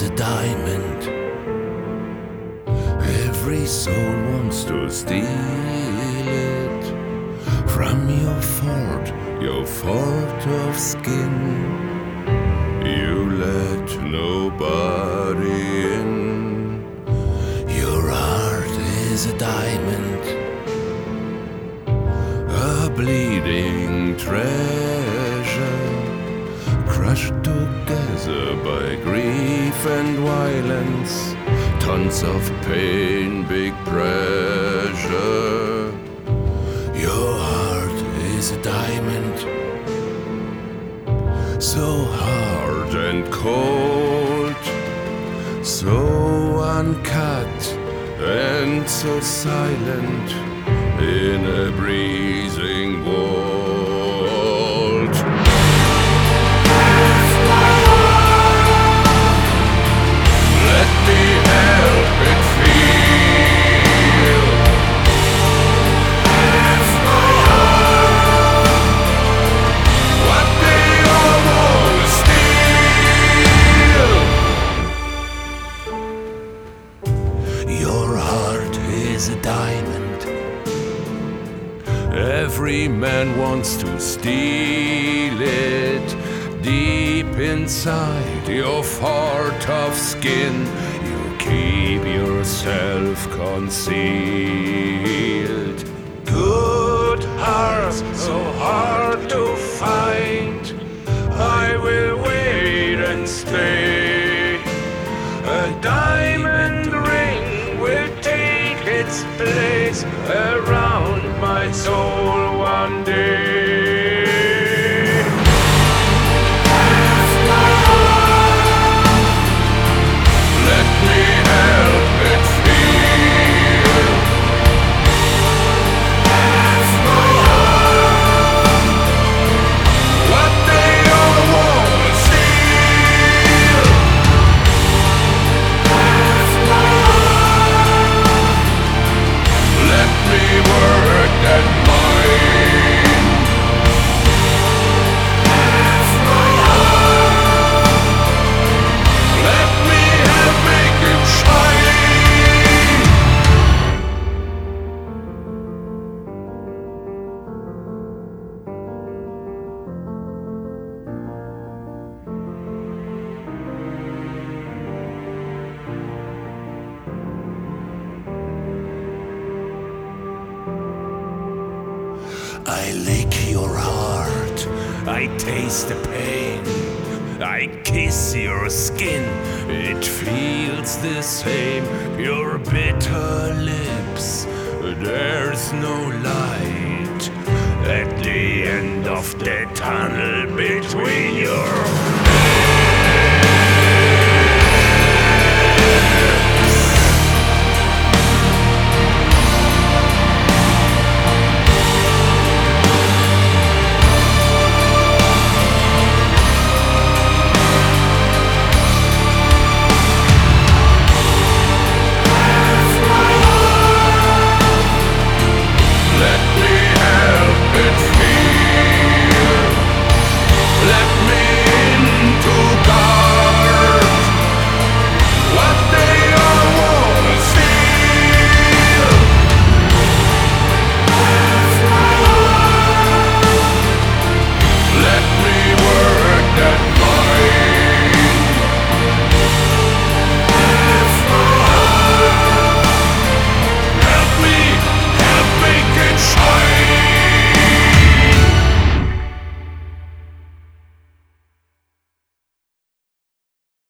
is a diamond. Every soul wants to steal it from your fort of skin. You let nobody in. Your heart is a diamond, a bleeding treasure, crushed together by grief and violence. Tons of pain, big pressure. Your heart is a diamond, so hard and cold, so uncut and so silent in a breathing world. Let me help it feel. What they all want to steal. Your heart is a diamond. Every man wants to steal it. Deep inside your heart of skin, you keep yourself concealed. Good hearts, so hard to find. I will wait and stay. A diamond ring will take its place around my soul one day. I lick your heart, I taste the pain, I kiss your skin, it feels the same. Your bitter lips, there's no light at the end of the tunnel between your